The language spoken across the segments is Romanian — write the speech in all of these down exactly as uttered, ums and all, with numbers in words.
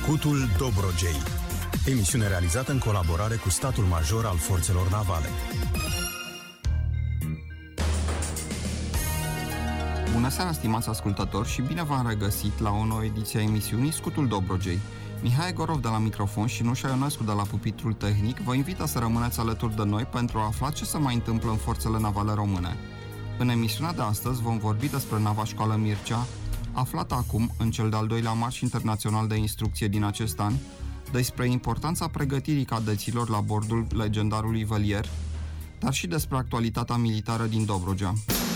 Scutul Dobrogei. Emisiune realizată în colaborare cu statul major al forțelor navale. Bună seara, stimați ascultători, și bine v-am regăsit la o nouă ediție a emisiunii Scutul Dobrogei. Mihai Gorov de la microfon și Nușa Ionescu de la pupitrul tehnic vă invită să rămâneți alături de noi pentru a afla ce se mai întâmplă în forțele navale române. În emisiunea de astăzi vom vorbi despre nava Școală Mircea, aflată acum în cel de-al doilea marș internațional de instrucție din acest an, despre importanța pregătirii cadeților la bordul legendarului velier, dar și despre actualitatea militară din Dobrogea.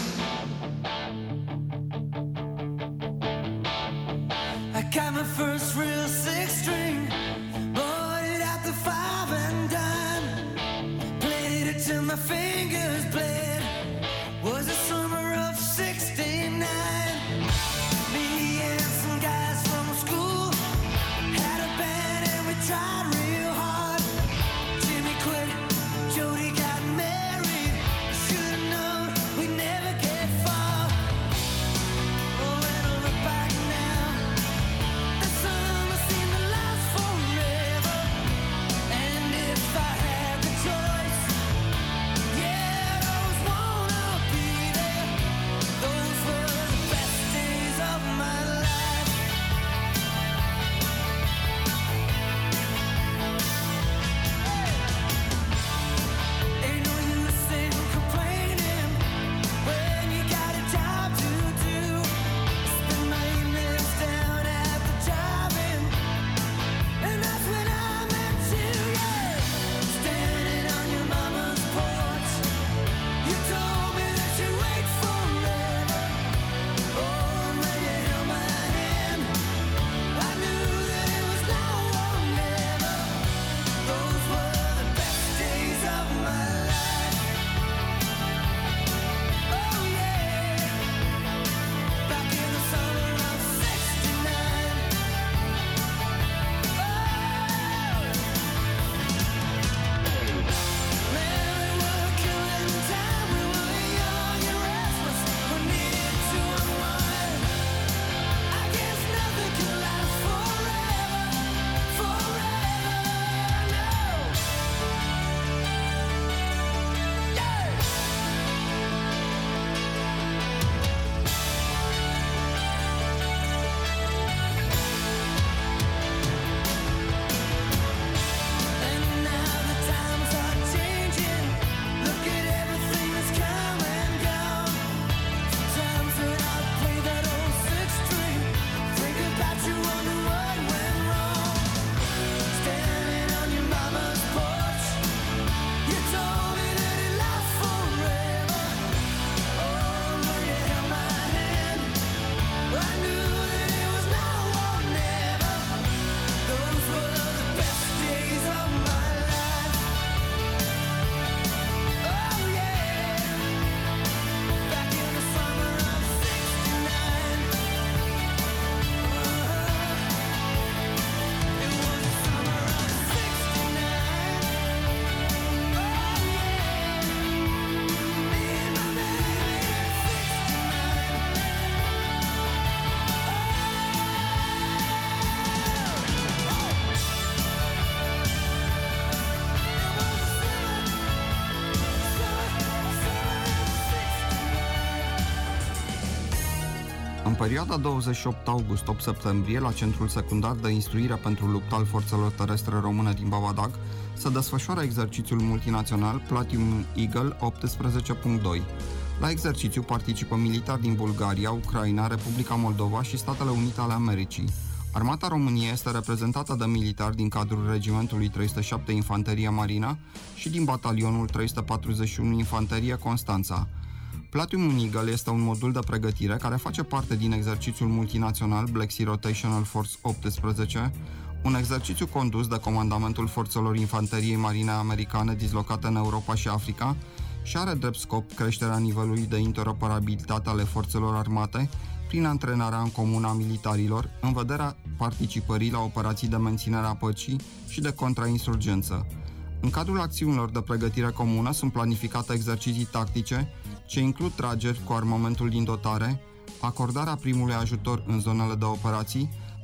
În perioada douăzeci și opt august - opt septembrie, la Centrul Secundar de Instruire pentru Luptă al Forțelor Terestre Române din Babadag, se desfășoară exercițiul multinațional Platinum Eagle optsprezece punct doi. La exercițiu participă militari din Bulgaria, Ucraina, Republica Moldova și Statele Unite ale Americii. Armata României este reprezentată de militari din cadrul Regimentului trei sute șapte Infanterie Marină și din Batalionul trei sute patruzeci și unu Infanterie Constanța. Platinum Eagle este un modul de pregătire care face parte din exercițiul multinațional Black Sea Rotational Force optsprezece, un exercițiu condus de Comandamentul Forțelor Infanteriei Marine Americane dislocate în Europa și Africa și are drept scop creșterea nivelului de interoperabilitate ale forțelor armate prin antrenarea în comun a militarilor în vederea participării la operații de menținere a păcii și de contrainsurgență. În cadrul acțiunilor de pregătire comună sunt planificate exerciții tactice ce includ trageri cu armamentul din dotare, acordarea primului ajutor în zonele de operații,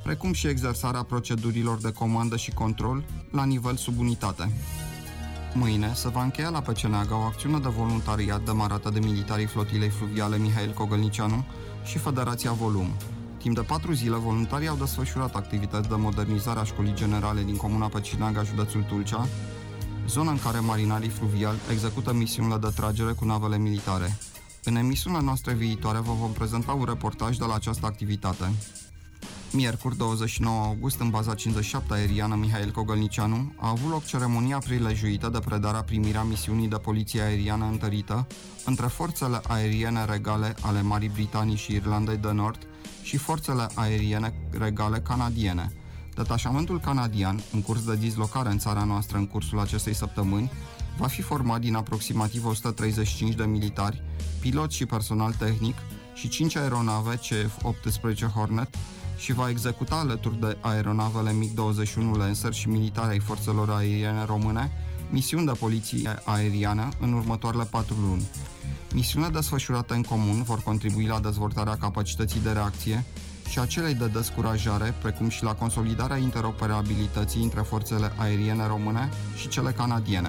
precum și exersarea procedurilor de comandă și control la nivel subunitate. Mâine se va încheia la Peceneaga o acțiune de voluntariat demarată de militarii flotilei fluviale Mihail Cogălnicianu și Federația Volum. Timp de patru zile, voluntarii au desfășurat activități de modernizare a școlii generale din comuna Peceneaga, județul Tulcea, zonă în care marinarii fluviali execută misiunile de tragere cu navele militare. În emisiunea noastră viitoare vă vom prezenta un reportaj de la această activitate. Miercuri, douăzeci și nouă august, în baza cincizeci și șapte aeriană Mihail Cogălnicianu, a avut loc ceremonia prilejuită de predarea primirea misiunii de poliție aeriană întărită între forțele aeriene regale ale Marii Britanii și Irlandei de Nord și forțele aeriene regale canadiene. Detașamentul canadian, în curs de dislocare în țara noastră în cursul acestei săptămâni, va fi format din aproximativ o sută treizeci și cinci de militari, piloți și personal tehnic și cinci aeronave C F optsprezece Hornet și va executa alături de aeronavele MiG douăzeci și unu Lancer și militari ai forțelor aeriene române misiuni de poliție aeriană în următoarele patru luni. Misiunile desfășurate în comun vor contribui la dezvoltarea capacității de reacție și a celei de descurajare, precum și la consolidarea interoperabilității între forțele aeriene române și cele canadiene.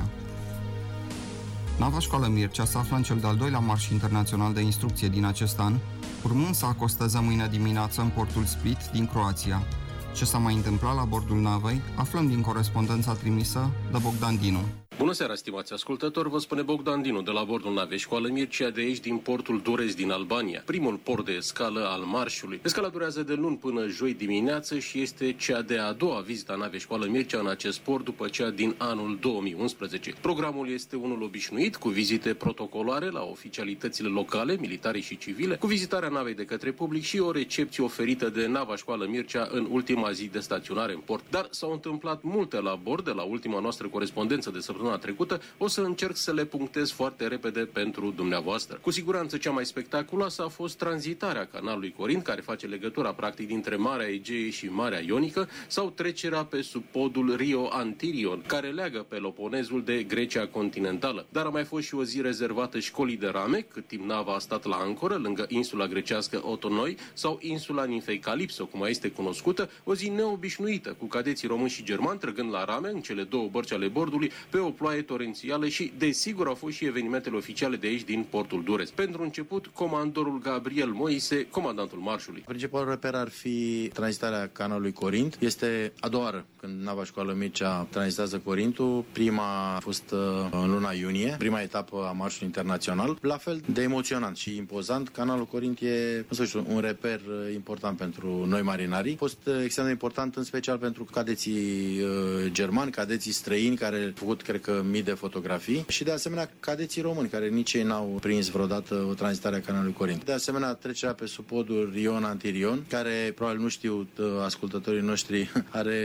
Nava Școală Mircea se află în cel de-al doilea marș internațional de instrucție din acest an, urmând să acosteze mâine dimineață în portul Split din Croația. Ce s-a mai întâmplat la bordul navei, aflăm din corespondența trimisă de Bogdan Dinu. Bună seara, stimați ascultători, vă spune Bogdan Dinu de la bordul navei Școală Mircea de aici din portul Durrës din Albania, primul port de escală al marșului. Escala durează de luni până joi dimineață și este cea de-a doua vizită a navei Școală Mircea în acest port după cea din anul două mii unsprezece. Programul este unul obișnuit, cu vizite protocolare la oficialitățile locale, militare și civile, cu vizitarea navei de către public și o recepție oferită de nava Școală Mircea în ultima zi de staționare în port. Dar s-au întâmplat multe la bord de la ultima noastră corespondență de săptămâna trecută, o să încerc să le punctez foarte repede pentru dumneavoastră. Cu siguranță cea mai spectaculoasă a fost tranzitarea canalului Corint, care face legătura practic dintre Marea Egee și Marea Ionică, sau trecerea pe sub podul Rio Antirion, care leagă Peloponezul de Grecia continentală. Dar a mai fost și o zi rezervată școlii de rame, cât timp nava a stat la ancoră lângă insula grecească Otonoi sau insula Ninfei Calipso, cum mai este cunoscută, o zi neobișnuită, cu cadeții români și germani trăgând la rame în cele două bărci ale bordului pe o ploaie torențială și, desigur, au fost și evenimentele oficiale de aici din portul Durrës. Pentru început, comandorul Gabriel Moise, comandantul marșului. Principalul reper ar fi tranzitarea canalului Corint. Este a doua oară când nava Școală Mircea tranzitează Corintul. Prima a fost în luna iunie, prima etapă a marșului internațional. La fel de emoționant și impozant, canalul Corint e, în sfârșit, un reper important pentru noi marinarii. A fost extrem de important, în special pentru cadeții germani, cadeții străini, care au făcut, cred că, mii de fotografii și, de asemenea, cadeții români, care nici ei n-au prins vreodată o tranzitare a canalului Corint. De asemenea, trecerea pe sub podul Rio Antirion, care, probabil nu știu ascultătorii noștri, are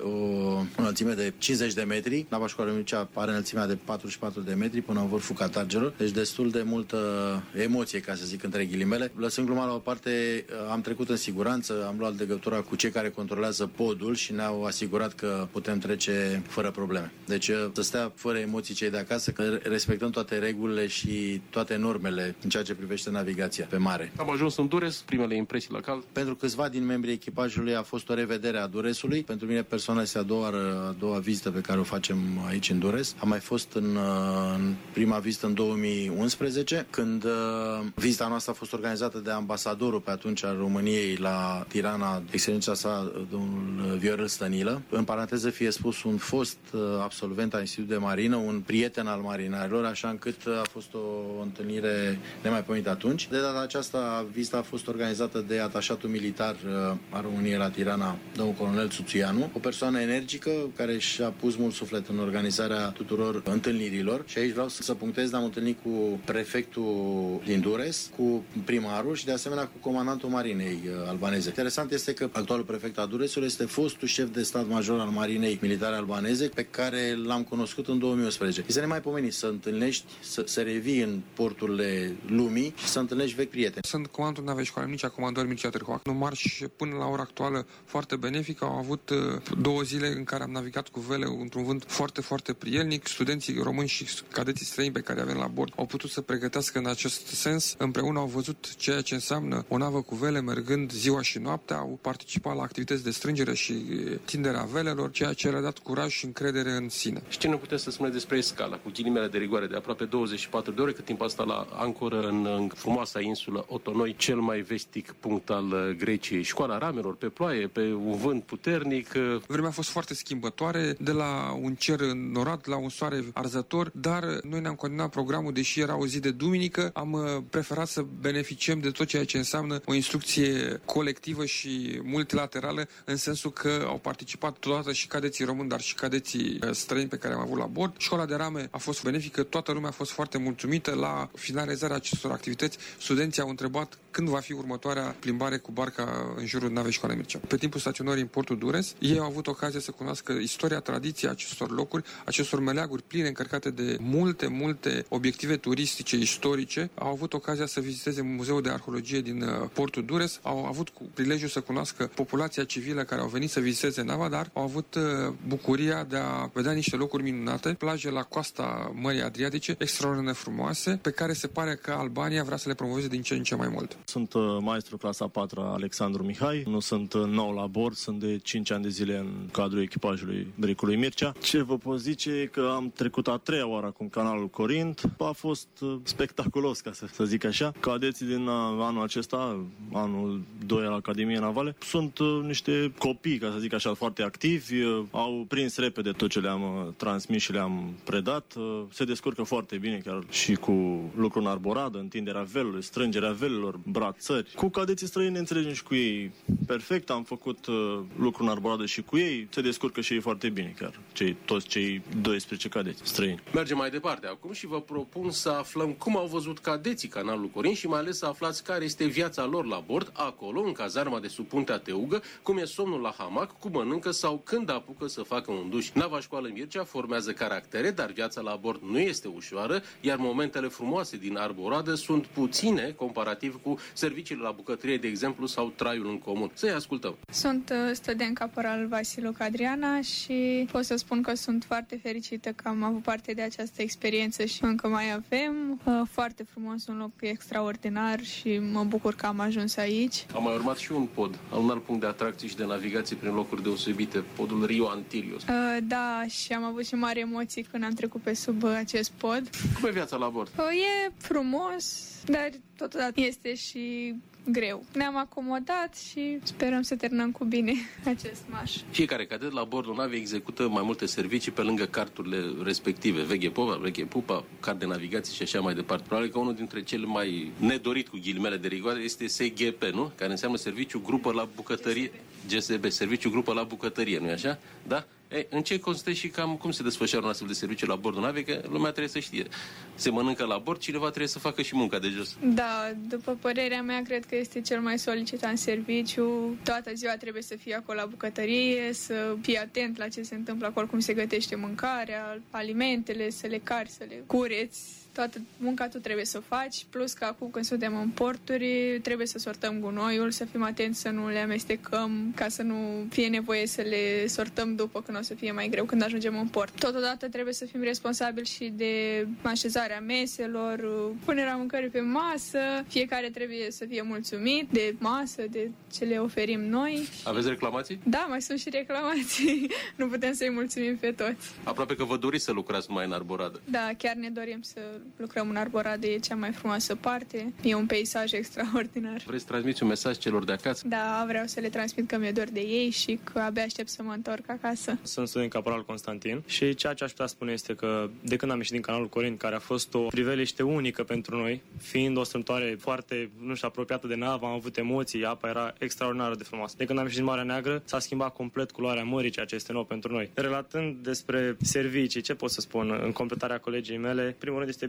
o înălțime de cincizeci de metri. Nava Școală Mircea are înălțimea de patruzeci și patru de metri până în vârful catargelor, deci destul de multă emoție, ca să zic între ghilimele. Lăsând gluma la o parte, am trecut în siguranță, am luat legătura cu cei care controlează podul și ne-au asigurat că putem trece fără probleme. Deci să stea fără emoții cei de acasă, că respectăm toate regulile și toate normele în ceea ce privește navigația pe mare. Am ajuns în Durrës, primele impresii la cald. Pentru câțiva din membrii echipajului a fost o revedere a Durrësului. Pentru mine personal este a doua, a doua vizită pe care o facem aici în Durrës. Am mai fost în, în prima vizită în două mii unsprezece, când uh, vizita noastră a fost organizată de ambasadorul pe atunci al României la Tirana, excelența sa, domnul Viorel Stănilă. În paranteză fie spus, un fost uh, absolvent al Institutului de Marină, un prieten al marinarilor, așa încât a fost o întâlnire nemaipomenită atunci. De data aceasta, vizita a fost organizată de atașatul militar al României la Tirana, domnul colonel Suțuianu, o persoană energică care și-a pus mult suflet în organizarea tuturor întâlnirilor. Și aici vreau să punctez, am întâlnit cu prefectul din Durrës, cu primarul și de asemenea cu comandantul marinei albaneze. Interesant este că actualul prefect al Durrësului este fostul șef de stat major al marinei militare albaneze, pe care l-am cunoscut făcut în două mii unsprezece. Este nemaipomenit să întâlnești, să, să revii în porturile lumii și să întâlnești vechi prieteni. Sunt comandul navei școală Mircea, comandor Mircea Târhoac. Un marș până la ora actuală foarte benefic. Au avut două zile în care am navigat cu vele într-un vânt foarte, foarte prielnic. Studenții români și cadeții străini pe care avem la bord au putut să pregătească în acest sens. Împreună au văzut ceea ce înseamnă o navă cu vele mergând ziua și noaptea, au participat la activități de strângere și tinderea velelor, ceea ce le-a dat curaj și încredere în sine. Și ce ne puteți să spuneți despre Scala, cu ghilimele de rigoare de aproape douăzeci și patru de ore, cât timp a stat la ancoră în, în frumoasa insulă Otonoi, cel mai vestic punct al Greciei. Școala ramelor pe ploaie, pe un vânt puternic. Vremea a fost foarte schimbătoare, de la un cer înnorat la un soare arzător, dar noi ne-am continuat programul, deși era o zi de duminică, am preferat să beneficiem de tot ceea ce înseamnă o instrucție colectivă și multilaterală, în sensul că au participat totodată și cadeții români, dar și cadeții străini pe care am avut la bord. Școala de rame a fost benefică, toată lumea a fost foarte mulțumită. La finalizarea acestor activități, studenții au întrebat când va fi următoarea plimbare cu barca în jurul navei școală Mircea. Pe timpul staționării în portul Durres, ei au avut ocazia să cunoască istoria, tradiția acestor locuri, acestor meleaguri pline, încărcate de multe, multe obiective turistice, istorice. Au avut ocazia să viziteze Muzeul de Arheologie din portul Durres, au avut prilejul să cunoască populația civilă care au venit să viziteze nava, dar au avut bucuria de a vedea niște locuri minunate, plaje la coasta Mării Adriatice, extraordinar frumoase, pe care se pare că Albania vrea să le promoveze din ce în ce mai mult. Sunt maestru clasa a patra Alexandru Mihai, nu sunt nou la bord, sunt de cinci ani de zile în cadrul echipajului Dricului Mircea. Ce vă pot zice e că am trecut a treia oară acum canalul Corint, a fost spectaculos, ca să, să zic așa. Cadeții din anul acesta, anul doi al Academiei Navale, sunt niște copii, ca să zic așa, foarte activi, au prins repede tot ce le-am transmis și le-am predat, se descurcă foarte bine chiar și cu lucru în arboradă, întinderea velului, strângerea velelor, brațări. Cu cadeții străini ne înțelegem și cu ei perfect, am făcut uh, lucru în arboradă și cu ei, se descurcă și ei foarte bine chiar, cei, toți cei doisprezece cadeți străini. Mergem mai departe acum și vă propun să aflăm cum au văzut cadeții canalul Corint și mai ales să aflați care este viața lor la bord, acolo, în cazarma de sub puntea Teugă, cum e somnul la hamac, cum mănâncă sau când apucă să facă un duș. Nava școală Mircea formează caractere, dar viața la bord nu este ușoară, iar momentele frumoase din arboradă sunt puține comparativ cu serviciile la bucătărie, de exemplu, sau traiul în comun. Să-i ascultăm. Sunt uh, student caporal Vasilu Cadriana și pot să spun că sunt foarte fericită că am avut parte de această experiență și încă mai avem. Uh, foarte frumos, un loc extraordinar și mă bucur că am ajuns aici. Am mai urmat și un pod, un alt punct de atracție și de navigație prin locuri deosebite, podul Rio Antilios. Uh, da, și am avut și mari emoții când am trecut pe sub uh, acest pod. Cum e viața la bord? Uh, e frumos, dar totodată este și greu. Ne-am acomodat și sperăm să terminăm cu bine acest marș. Fiecare cadet la bordul navei execută mai multe servicii pe lângă carturile respective. Veche popa, veche pupa, card de navigație și așa mai departe. Probabil că unul dintre cele mai nedorit cu ghilimele de rigoare este S G P, nu? Care înseamnă Serviciu Grupă la Bucătărie. G S B, Serviciu Grupă la Bucătărie, nu-i așa? Da? Ei, în ce constă și cam cum se desfășoară un astfel de serviciu la bordul navei? Că lumea trebuie să știe. Se mănâncă la bord, cineva trebuie să facă și munca de jos. Da, după părerea mea, cred că este cel mai solicitant serviciu. Toată ziua trebuie să fii acolo la bucătărie, să fii atent la ce se întâmplă acolo, cum se gătește mâncarea, alimentele, să le cari, să le cureți. Toată munca tu trebuie să o faci, plus că acum când suntem în porturi trebuie să sortăm gunoiul, să fim atenți să nu le amestecăm, ca să nu fie nevoie să le sortăm după, când o să fie mai greu când ajungem în port. Totodată trebuie să fim responsabili și de așezarea meselor, punerea mâncării pe masă, fiecare trebuie să fie mulțumit de masă, de ce le oferim noi. Aveți reclamații? Da, mai sunt și reclamații. Nu putem să-i mulțumim pe toți. Aproape că vă doriți să lucrați numai în arboradă. Da, chiar ne dorim să lucrăm în arboradă, e cea mai frumoasă parte. E un peisaj extraordinar. Vreți să transmiți un mesaj celor de acasă? Da, vreau să le transmit că mi-e dor de ei și că abia aștept să mă întorc acasă. Sunt student caporal Constantin și ceea ce aș putea spune este că de când am ieșit din canalul Corint, care a fost o priveliște unică pentru noi, fiind o strâmtoare foarte, nu știu, apropiată de navă, am avut emoții, apa era extraordinară de frumoasă. De când am ieșit din Marea Neagră, s-a schimbat complet culoarea mării, ceea ce este nou pentru noi. Relatând despre servicii, ce pot să spun în completarea colegii mele, primul rând este bine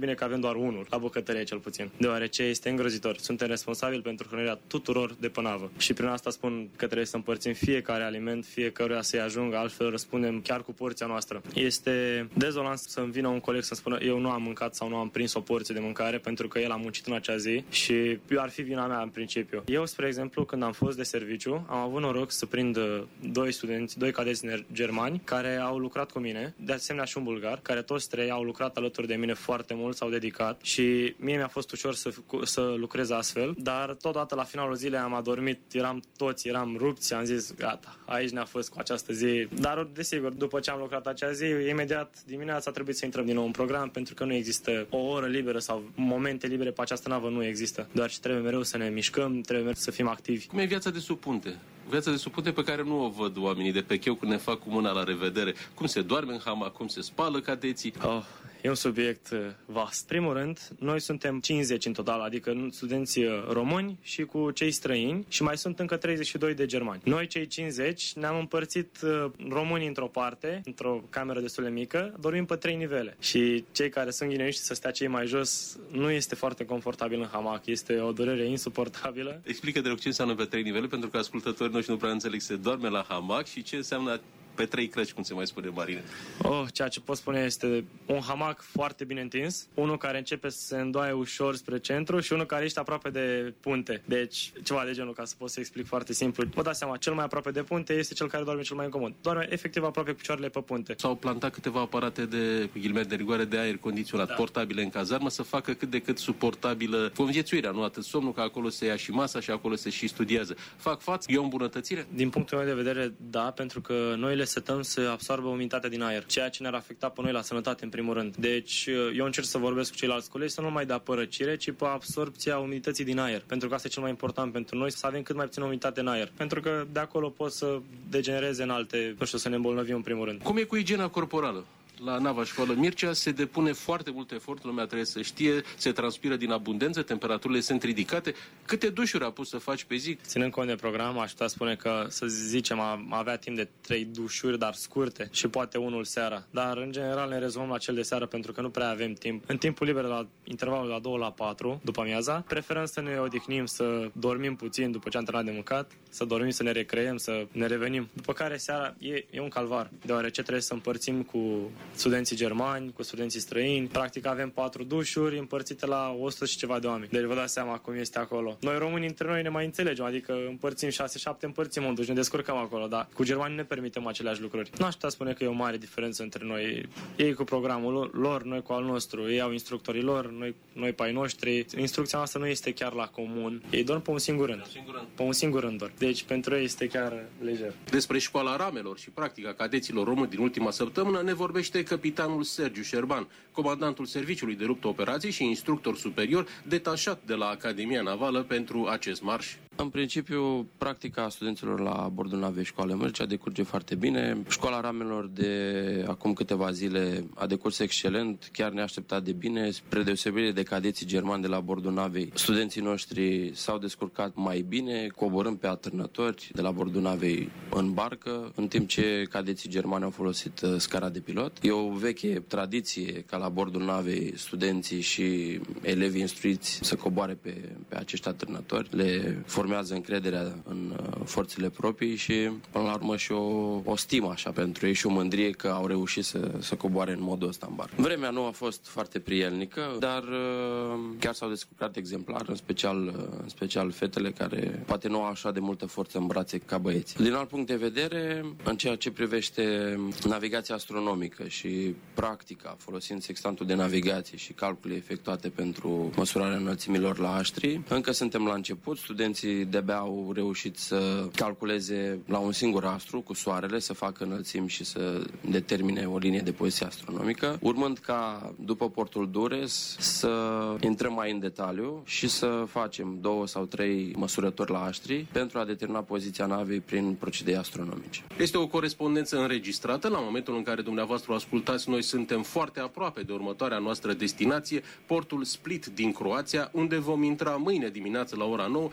bine că avem doar unul, la bucătărie cel puțin, deoarece este îngrozitor. Suntem responsabili pentru hrănirea tuturor de pe navă. Și prin asta spun că trebuie să împărțim fiecare aliment, fiecăruia să-i ajungă, altfel răspundem chiar cu porția noastră. Este dezolant să-mi vină un coleg să-mi spună eu nu am mâncat sau nu am prins o porție de mâncare pentru că el a muncit în acea zi și ar fi vina mea în principiu. Eu, spre exemplu, când am fost de serviciu, am avut noroc să prind doi studenți, doi cadeți germani care au lucrat cu mine, de asemenea și un bulgar, care toți trei au lucrat alături de mine foarte mult, s-au dedicat și mie mi-a fost ușor să, să lucrez astfel, dar totodată la finalul zilei am adormit, eram toți, eram rupți, am zis gata, aici ne-a fost cu această zi, dar desigur, după ce am lucrat acea zi, imediat dimineața a trebuit să intrăm din nou în program pentru că nu există o oră liberă sau momente libere pe această navă, nu există, doar și trebuie mereu să ne mișcăm, trebuie mereu să fim activi. Cum e viața de sub punte? Viața de sub punte pe care nu o văd oamenii de pe cheu când ne fac cu mâna la revedere. Cum se doarme în hamac, cum se spală cadeții. Oh, e un subiect vast. Primul rând, noi suntem cincizeci în total, adică studenți români și cu cei străini și mai sunt încă treizeci și doi de germani. Noi, cei cincizeci, ne-am împărțit românii într-o parte, într-o cameră destul de mică, dormim pe trei nivele. Și cei care sunt ghineiști să stea cei mai jos, nu este foarte confortabil în hamac, este o durere insuportabilă. Explică de rog ce înseamnă pe trei nivele, pentru că ascultătorii noștri nu prea înțeleg, se doarme la hamac și ce înseamnă pe trei crăci, cum se mai spune, Marine. Oh, ceea ce pot spune este un hamac foarte bine întins, unul care începe să se îndoaie ușor spre centru și unul care ești aproape de punte. Deci, ceva de genul, ca să pot să explic foarte simplu. Vă dați seama, cel mai aproape de punte este cel care doarme cel mai incomod. Doarme efectiv aproape cu picioarele pe punte. S-au plantat câteva aparate de, cu ghilimele de rigoare, de aer condiționat, da, portabile în cazarmă, să facă cât de cât suportabilă conviețuirea, nu atât somnul, că acolo se ia și masa și acolo se și studiază. Fac față? E o îmbunătățire? Din punctul meu de vedere, da, pentru că noi le setăm să absorbă umiditatea din aer, ceea ce ne-ar afecta pe noi la sănătate în primul rând. Deci eu încerc să vorbesc cu ceilalți colegi să nu mai dea părăcire, ci pe absorbția umidității din aer, pentru că asta e cel mai important pentru noi, să avem cât mai puțină umiditate în aer, pentru că de acolo pot să degenereze în alte, nu știu, să ne îmbolnăvim în primul rând. Cum e cu igiena corporală? La nava școală Mircea se depune foarte mult efort, lumea trebuie să știe, se transpiră din abundență, temperaturile sunt ridicate. Câte dușuri a pus să faci pe zi? Ținând cont de program, aș putea spune că, să zicem, am avea timp de trei dușuri, dar scurte și poate unul seara. Dar, în general, ne rezumăm la cel de seară pentru că nu prea avem timp. În timpul liber, la intervalul de la două la patru, după amiaza, preferăm să ne odihnim, să dormim puțin după ce am terminat de mâncat, să dormim, să ne recreăm, să ne revenim. După care seara e, e un calvar, deoarece trebuie să împărțim cu studenții germani, cu studenții străini. Practic avem patru dușuri împărțite la o sută și ceva de oameni. Deci vă dați seama cum este acolo. Noi românii între noi ne mai înțelegem, adică împărțim șase șapte, împărțim un duș, ne descurcăm acolo, dar cu germanii ne permitem aceleași lucruri. Nu aș putea spune că e o mare diferență între noi. Ei cu programul lor, noi cu al nostru. Ei au instructorii lor, noi, noi pe ai noștri. Instrucția noastră nu este chiar la comun. Ei dorm pe un singur rând. Pe un singur rând doar. Deci pentru ei este chiar lejer. Despre școala ramelor și practica cadeților români din ultima săptămână ne vorbește capitanul Sergiu Șerban, comandantul serviciului de luptă operații și instructor superior detașat de la Academia Navală pentru acest marș. În principiu, practica studenților la bordul navei Școală Mircea decurge foarte bine. Școala ramelor de acum câteva zile a decurs excelent, chiar neașteptat de bine, spre deosebire de cadeții germani de la bordul navei. Studenții noștri s-au descurcat mai bine, coborând pe atârnători de la bordul navei în barcă, în timp ce cadeții germani au folosit scara de pilot. E o veche tradiție ca la bordul navei studenții și elevii instruiți să coboare pe, pe acești atârnători. Le formează încrederea în forțele proprii și, până la urmă, și o, o stimă așa pentru ei și o mândrie că au reușit să, să coboare în modul ăsta în barcă. Vremea nu a fost foarte prielnică, dar chiar s-au descurcat exemplar, în special, în special fetele care poate nu au așa de multă forță în brațe ca băieții. Din alt punct de vedere, în ceea ce privește navigația astronomică și practica, folosind sextantul de navigație și calcule efectuate pentru măsurarea înălțimilor la aștri, încă suntem la început. Studenții de-abia au reușit să calculeze la un singur astru cu soarele, să facă înălțimi și să determine o linie de poziție astronomică, urmând ca după portul Dures să intrăm mai în detaliu și să facem două sau trei măsurători la aștri pentru a determina poziția navei prin procedee astronomice. Este o corespondență înregistrată. La momentul în care dumneavoastră o ascultați, noi suntem foarte aproape de următoarea noastră destinație, portul Split din Croația, unde vom intra mâine dimineață la ora nouă și vom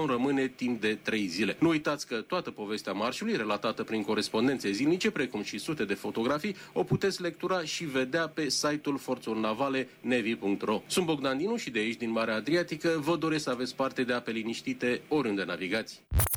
vom rămâne timp de trei zile. Nu uitați că toată povestea marșului, relatată prin corespondențe zilnice, precum și sute de fotografii, o puteți lectura și vedea pe site-ul Forțelor Navale nevi punct ro. Sunt Bogdan Dinu și de aici, din Marea Adriatică, vă doresc să aveți parte de ape liniștite oriunde navigați.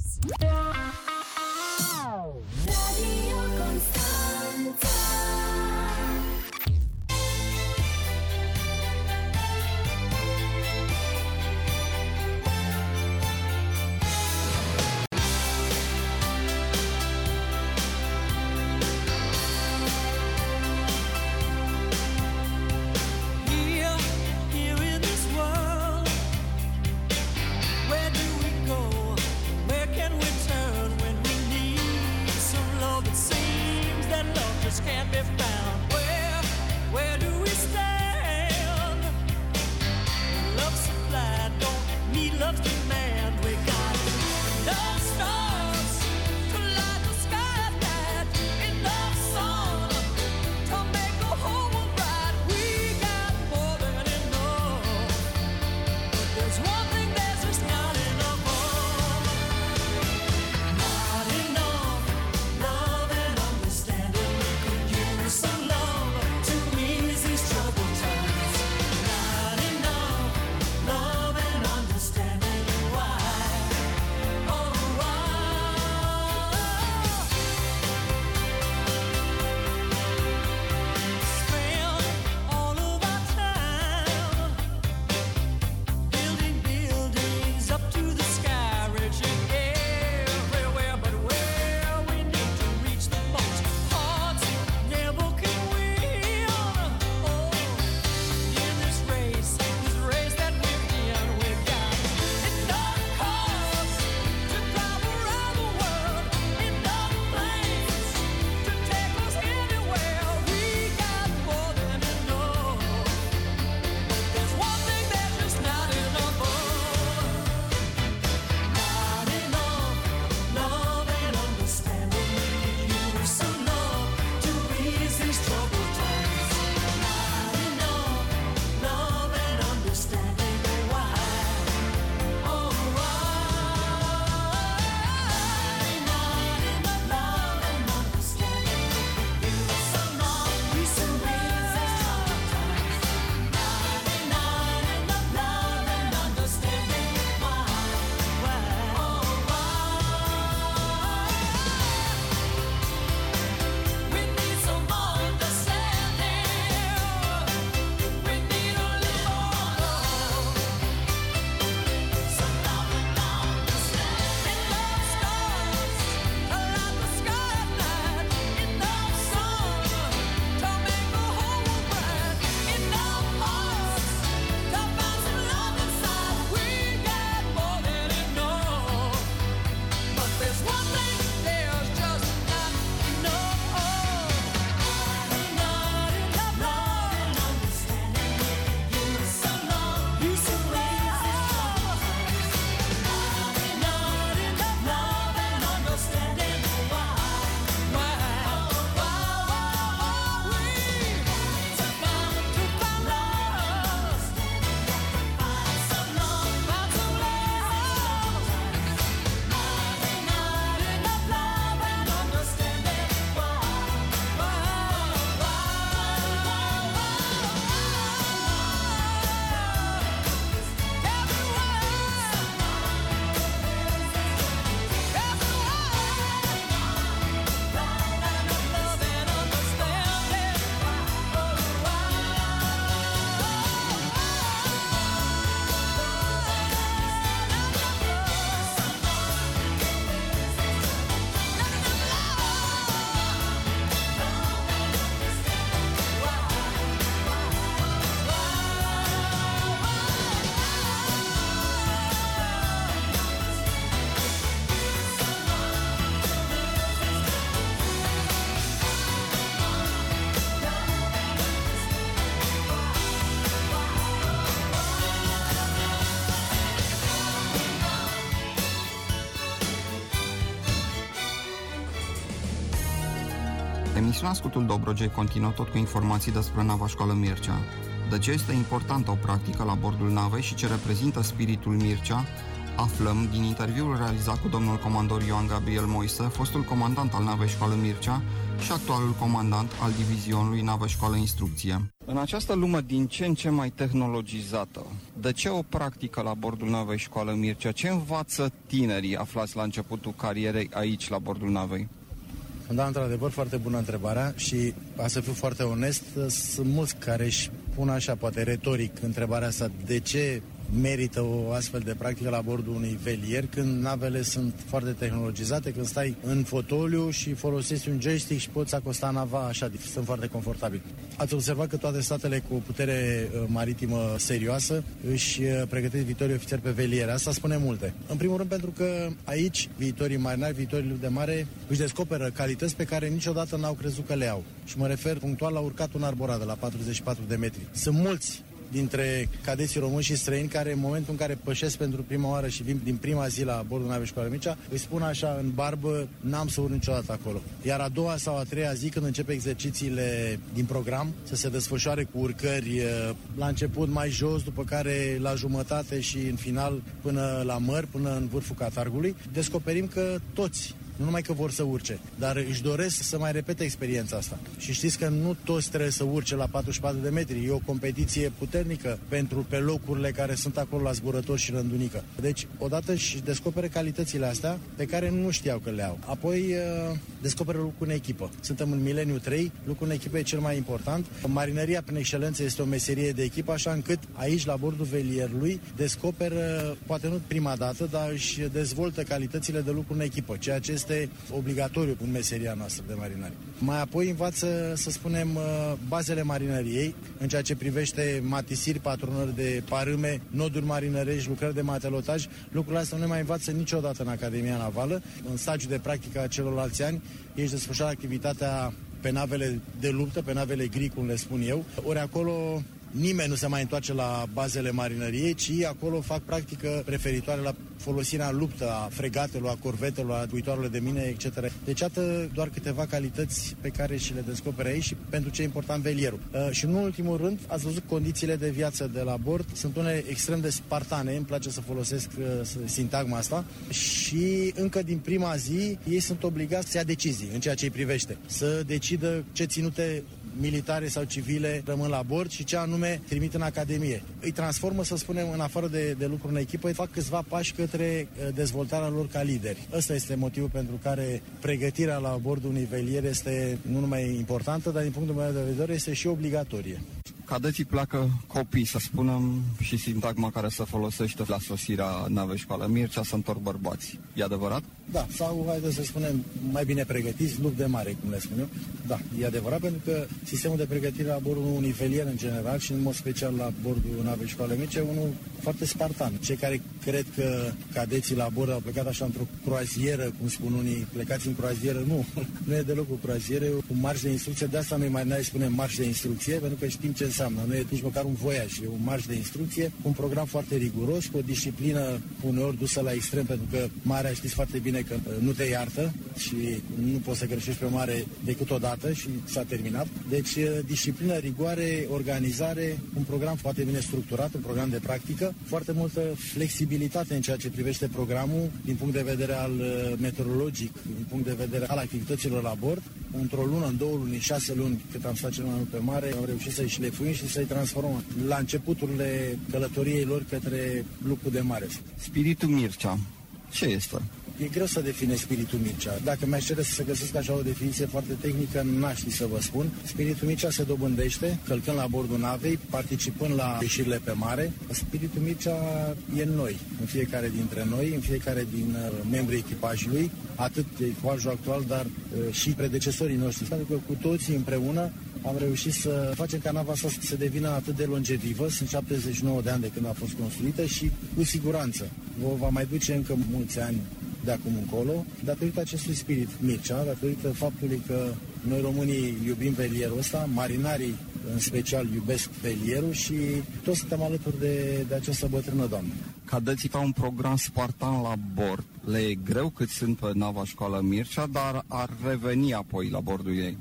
Emisiunea Scutul Dobrogei continuă tot cu informații despre nava Școală Mircea. De ce este importantă o practică la bordul navei și ce reprezintă spiritul Mircea, Aflăm din interviul realizat cu domnul comandor Ioan Gabriel Moise, fostul comandant al Navei Școală Mircea și actualul comandant al divizionului Navei Școală Instrucție. În această lume din ce în ce mai tehnologizată, de ce o practică la bordul Navei Școală Mircea? Ce învață tinerii aflați la începutul carierei aici la bordul navei? Da, într-adevăr, foarte bună întrebarea și, a să fiu foarte onest, sunt mulți care își pun așa, poate retoric, întrebarea asta, de ce merită o astfel de practică la bordul unui velier când navele sunt foarte tehnologizate, când stai în fotoliu și folosești un joystick și poți acosta nava așa, sunt foarte confortabil. Ați observat că toate statele cu o putere maritimă serioasă își pregătesc viitorii ofițeri pe veliere. Asta spune multe. În primul rând pentru că aici viitorii marinari, viitorii lupi de mare își descoperă calități pe care niciodată n-au crezut că le au. Și mă refer punctual la urcatul în arboră de la patruzeci și patru de metri. Sunt mulți dintre cadeții români și străini care în momentul în care pășesc pentru prima oară și vin din prima zi la bordul Navei Școală Mircea, îi spun așa în barbă, n-am să urc niciodată acolo. Iar a doua sau a treia zi, când începe exercițiile din program, să se desfășoare cu urcări la început mai jos, după care la jumătate și în final până la măr, până în vârful catargului, descoperim că toți, nu numai că vor să urce, dar își doresc să mai repete experiența asta. Și știți că nu toți trebuie să urce la patruzeci și patru de metri. E o competiție puternică pentru pe locurile care sunt acolo la zburători și rândunică. Deci, odată își descoperă calitățile astea pe care nu știau că le au. Apoi, descoperă lucrul în echipă. Suntem în mileniu trei, lucrul în echipă e cel mai important. Marinăria, prin excelență, este o meserie de echipă, așa încât aici, la bordul velierului, descoperă, poate nu prima dată, dar își dezvoltă calitățile de lucru în echipă, ceea ce este obligatoriu în meseria noastră de marinari. Mai apoi învață, să spunem, bazele marinăriei, în ceea ce privește matisiri, patronări de parâme, noduri marinărești, lucrări de matelotaj. Lucrurile astea nu ne mai învață niciodată în Academia Navală. În stagiul de practică a celorlalți ani, ei își desfășoară activitatea pe navele de luptă, pe navele gri, cum le spun eu. Ori acolo nimeni nu se mai întoarce la bazele marinăriei, ci acolo fac practică referitoare la folosirea în luptă a fregatelor, a corvetelor, a buitoarelor de mine, et cetera. Deci, iată doar câteva calități pe care și le descoperă aici și pentru ce e important velierul. Uh, și nu în ultimul rând, ați văzut condițiile de viață de la bord, sunt unele extrem de spartane, îmi place să folosesc uh, sintagma asta, și încă din prima zi ei sunt obligați să ia decizii în ceea ce îi privește, să decidă ce ținute militare sau civile rămân la bord și ce anume trimit în Academie. Îi transformă, să spunem, în afară de, de lucru în echipă, îi fac câțiva pași către dezvoltarea lor ca lideri. Ăsta este motivul pentru care pregătirea la bordul unui velier este nu numai importantă, dar din punctul meu de vedere este și obligatorie. Cadeții pleacă copii, să spunem, și sintagma care se folosește la sosirea Navei Școală Mircea, să întorc bărbați. E adevărat? Da, sau haideți să spunem mai bine pregătiți, lupi de mare, cum le spun eu. Da, e adevărat, pentru că sistemul de pregătire la bordul unui velier în general și în mod special la bordul Navei Școală Mircea e unul foarte spartan. Cei care cred că cadeții la bord au plecat așa într-o croazieră, cum spun unii, plecați în croazieră, nu, nu e deloc o croazieră, e un marș de instrucție, de asta noi marinari spunem marș de instrucție, pentru că știm ce înseamnă. Nu e nici măcar un voiaj, e un marș de instrucție, un program foarte riguros, cu o disciplină uneori dusă la extrem, pentru că marea știți foarte bine că nu te iartă și nu poți să greșești pe mare decât o dată și s-a terminat. Deci disciplină, rigoare, organizare, un program foarte bine structurat, un program de practică, foarte multă flexibilitate în ceea ce privește programul, din punct de vedere al meteorologic, din punct de vedere al activităților la bord. Într-o lună, în două luni, în șase luni, cât am stat cel mai mult pe mare, am reușit să-i șlefuim și să-i transformăm la începuturile călătoriei lor către lucrul de mare. Spiritul Mircea, ce este? E greu să define spiritul Mircea. Dacă mi-aș cere să se găsesc așa o definiție foarte tehnică, n-aș ști să vă spun. Spiritul Mircea se dobândește călcând la bordul navei, participând la ieșirile pe mare. Spiritul Mircea e în noi, în fiecare dintre noi, în fiecare din uh, membrii echipajului, atât echipajul actual, dar uh, și predecesorii noștri. Pentru că cu toții împreună am reușit să facem ca nava asta să devină atât de longevivă. Sunt șaptezeci și nouă de ani de când a fost construită și cu siguranță vă va mai duce încă mulți ani de acum încolo, datorită acestui spirit Mircea, datorită faptului că noi românii iubim velierul ăsta, marinarii în special iubesc velierul și toți suntem alături de, de această bătrână doamnă. Cadeții au un program spartan la bord. Le e greu cât sunt pe Nava Școală Mircea, dar ar reveni apoi la bordul ei.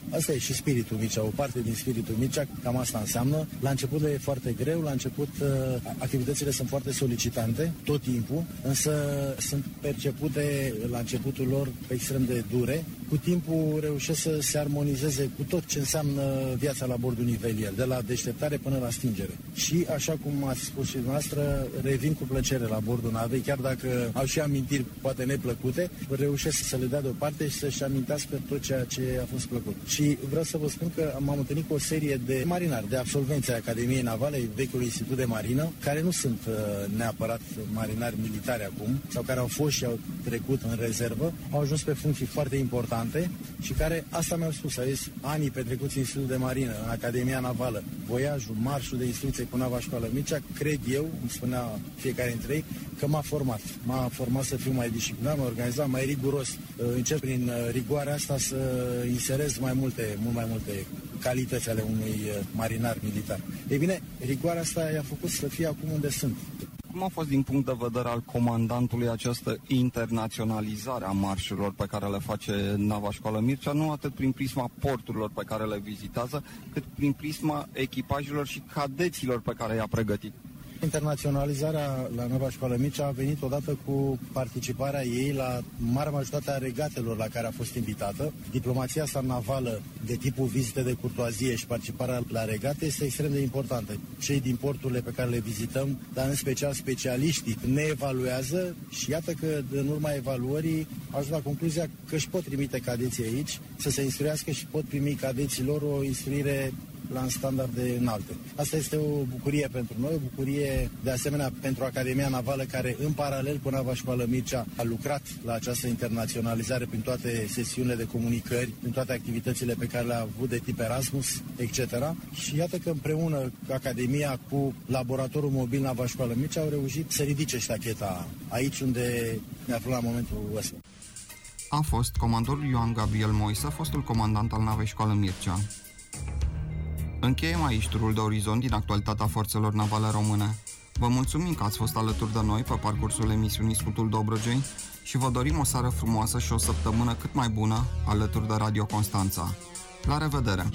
Asta e și spiritul Mircea, o parte din spiritul Mircea, cam asta înseamnă. La început e foarte greu, la început activitățile sunt foarte solicitante, tot timpul, însă sunt percepute la începutul lor extrem de dure. Cu timpul reușesc să se armonizeze cu tot ce înseamnă viața la bordul nivelier, de la deșteptare până la stingere. Și, așa cum ați spus și dumneavoastră, revin cu plăcere la bordul navei, chiar dacă au și amintiri poate neplăcute, reușesc să le dea deoparte și să-și amintească tot ceea ce a fost plăcut. Și vreau să vă spun că m-am întâlnit cu o serie de marinari, de absolvenți ai Academiei Navale, vechiul Institut de Marină, care nu sunt uh, neapărat marinari militari acum, sau care au fost și au trecut în rezervă, au ajuns pe funcții foarte importante și care, asta mi-au spus, au zis, anii petrecuți în Institutul de Marină, în Academia Navală, voiajul, marșul de instrucție cu nava Școală Mircea, cred eu, îmi spunea fiecare dintre ei, că m-a format. M-a format să fiu mai disciplinat, mai organizat, mai riguros. Încerc prin rigoarea asta să inserez mai multe, mult mai multe calități ale unui marinar militar. Ei bine, rigoarea asta i-a făcut să fie acum unde sunt. Cum a fost din punct de vedere al comandantului această internaționalizare a marșurilor pe care le face nava Școală Mircea, nu atât prin prisma porturilor pe care le vizitează, cât prin prisma echipajelor și cadeților pe care i-a pregătit? Internaționalizarea la nava Școală Mircea a venit odată cu participarea ei la marea majoritate a regatelor la care a fost invitată. Diplomația asta navală de tipul vizite de curtoazie și participarea la regate este extrem de importantă. Cei din porturile pe care le vizităm, dar în special specialiștii, ne evaluează și iată că în urma evaluării au ajuns la concluzia că își pot trimite cadeții aici să se instruiască și pot primi cadeții lor o instruire la standarde înalte. Asta este o bucurie pentru noi, o bucurie de asemenea pentru Academia Navală, care în paralel cu nava Școală Mircea a lucrat la această internaționalizare prin toate sesiunile de comunicări, prin toate activitățile pe care le-a avut de tip Erasmus, et cetera. Și iată că împreună Academia cu laboratorul mobil nava Școală Mircea au reușit să ridice ștacheta aici unde ne aflăm la momentul ăsta. A fost comandorul Ioan Gabriel Moise, fostul comandant al navei Școală Mircea. Încheiem aici turul de orizont din actualitatea forțelor navale române. Vă mulțumim că ați fost alături de noi pe parcursul emisiunii Scutul Dobrogei și vă dorim o seară frumoasă și o săptămână cât mai bună alături de Radio Constanța. La revedere!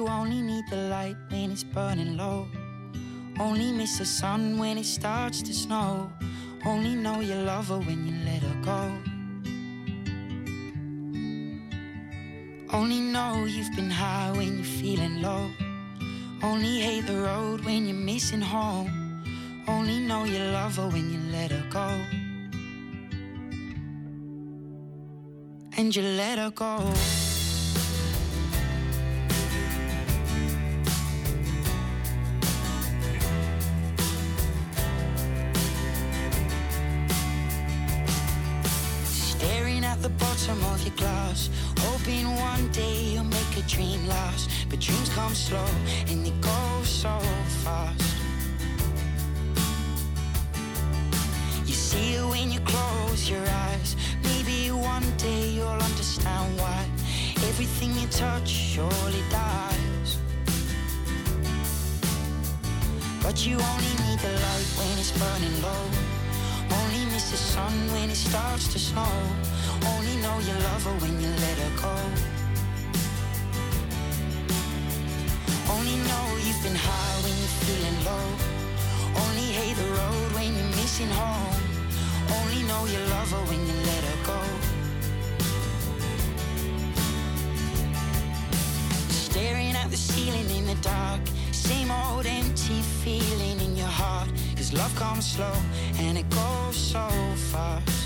Only hate the road when you're missing home. Only know you love her when you let her go. And you let her go. Staring at the bottom of your glass, hoping one day you'll make a dream last. But dreams come slow and they go so fast. You see it when you close your eyes. Maybe one day you'll understand why everything you touch surely dies. But you only need the light when it's burning low. Only miss the sun when it starts to snow. Only know you love her when you let her go. Only know you've been high when you're feeling low. Only hate the road when you're missing home. Only know you love her when you let her go. Staring at the ceiling in the dark, same old empty feeling in your heart. Cause love comes slow and it goes so fast.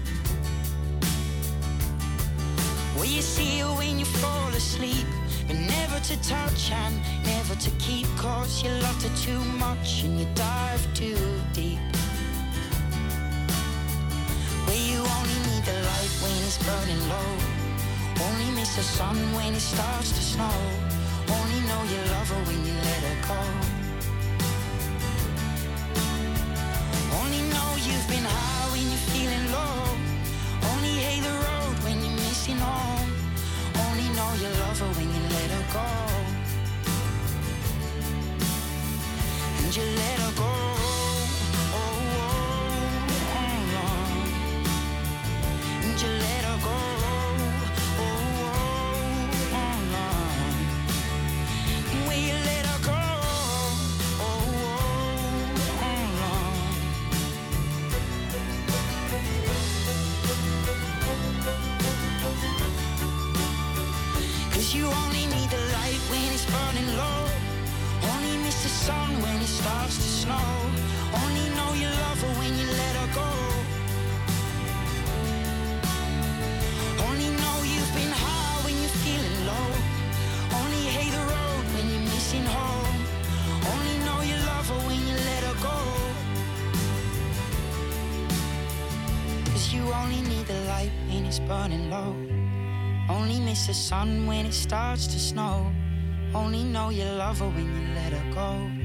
Well, you see it when you fall asleep, but never to touch and never to keep. Cause you loved her too much and you dive too deep. Where you only need the light when it's burning low. Only miss the sun when it starts to snow. Only know you love her when you let her go. Only know you've been high when you're feeling low. Only hate the road when you're missing home. Only know you love her when you let her go. And you let her go. Oh, oh, oh, oh. And you let her go. Oh, oh, oh, oh. snow. Only know you love her when you let her go. Only know you've been high when you're feeling low. Only hate the road when you're missing home. Only know you love her when you let her go. Cause you only need the light when it's burning low. Only miss the sun when it starts to snow. Only know you love her when you let her go.